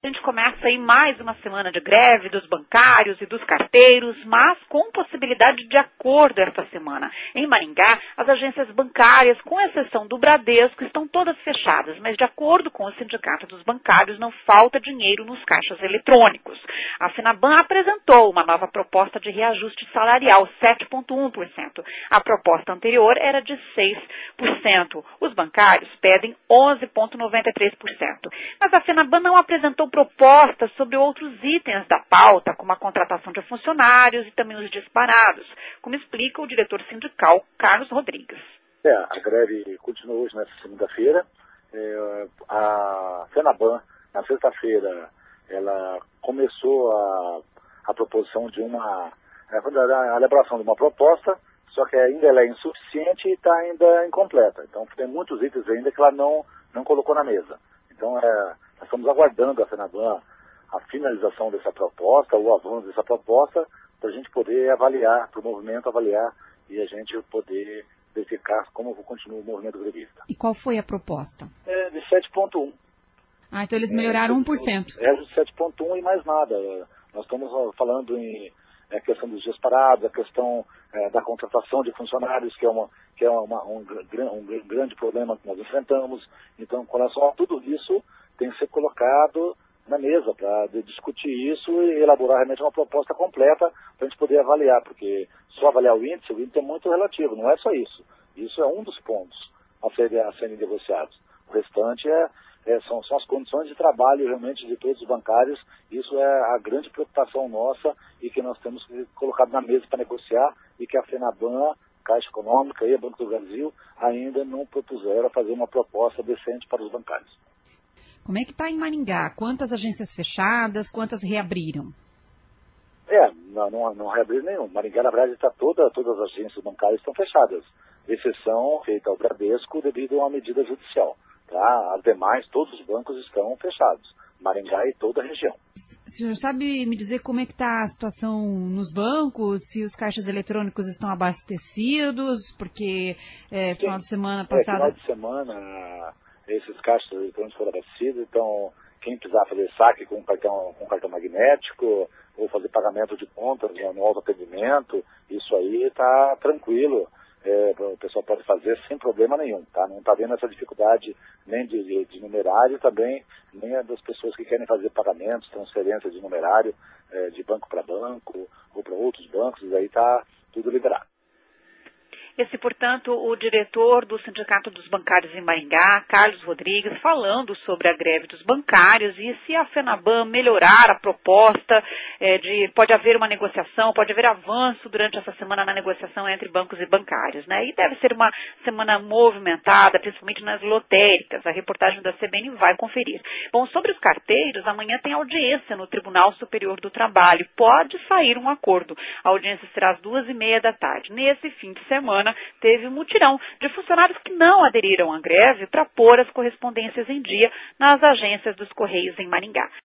A gente começa aí mais uma semana de greve dos bancários e dos carteiros, mas com possibilidade de acordo esta semana. Em Maringá, as agências bancárias, com exceção do Bradesco, estão todas fechadas, mas de acordo com o Sindicato dos Bancários, não falta dinheiro nos caixas eletrônicos. A Fenaban apresentou uma nova proposta de reajuste salarial, 7,1%. A proposta anterior era de 6%. Os bancários pedem 11,93%. Mas a Fenaban não apresentou propostas sobre outros itens da pauta, como a contratação de funcionários e também os disparados, como explica o diretor sindical Carlos Rodrigues. A greve continua hoje nessa segunda-feira. A Fenaban, na sexta-feira, ela começou a proposição de a elaboração de uma proposta, só que ainda ela é insuficiente e está ainda incompleta. Então tem muitos itens ainda que ela não colocou na mesa. Então nós estamos aguardando a Fenaban a finalização dessa proposta, o avanço dessa proposta, para a gente poder avaliar, para o movimento avaliar e a gente poder verificar como continua o movimento grevista. E qual foi a proposta? De 7,1%. Então eles melhoraram 1%. De 7,1% e mais nada. Nós estamos falando em questão dos disparados, a questão da contratação de funcionários, que é um grande problema que nós enfrentamos. Então, com relação a tudo isso, tem que ser colocado na mesa para discutir isso e elaborar realmente uma proposta completa para a gente poder avaliar, porque só avaliar o índice é muito relativo, não é só isso. Isso é um dos pontos a serem negociados. O restante são as condições de trabalho realmente de todos os bancários. Isso é a grande preocupação nossa e que nós temos que colocar na mesa para negociar e que a Fenaban, Caixa Econômica e o Banco do Brasil ainda não propuseram a fazer uma proposta decente para os bancários. Como é que está em Maringá? Quantas agências fechadas, quantas reabriram? Não reabriram nenhum. Maringá, na verdade, todas as agências bancárias estão fechadas, exceção feita ao Bradesco devido a uma medida judicial. Tá? As demais, todos os bancos estão fechados. Maringá e toda a região. O senhor sabe me dizer como é que está a situação nos bancos, se os caixas eletrônicos estão abastecidos, porque final de semana passado... Final de semana, esses caixas eletrônicos foram abastecidos, então quem precisar fazer saque com cartão magnético, ou fazer pagamento de contas no autoatendimento, isso aí está tranquilo. O pessoal pode fazer sem problema nenhum, tá? Não está vendo essa dificuldade nem de numerário também, nem das pessoas que querem fazer pagamentos, transferência de numerário de banco para banco ou para outros bancos, e aí está tudo liberado. Esse, portanto, o diretor do Sindicato dos Bancários em Maringá, Carlos Rodrigues, falando sobre a greve dos bancários e se a Fenaban melhorar a proposta, pode haver uma negociação, pode haver avanço durante essa semana na negociação entre bancos e bancários, né? E deve ser uma semana movimentada, principalmente nas lotéricas. A reportagem da CBN vai conferir. Bom, sobre os carteiros, amanhã tem audiência no Tribunal Superior do Trabalho. Pode sair um acordo. A audiência será às 14h30 da tarde. Nesse fim de semana, teve um mutirão de funcionários que não aderiram à greve para pôr as correspondências em dia nas agências dos Correios em Maringá.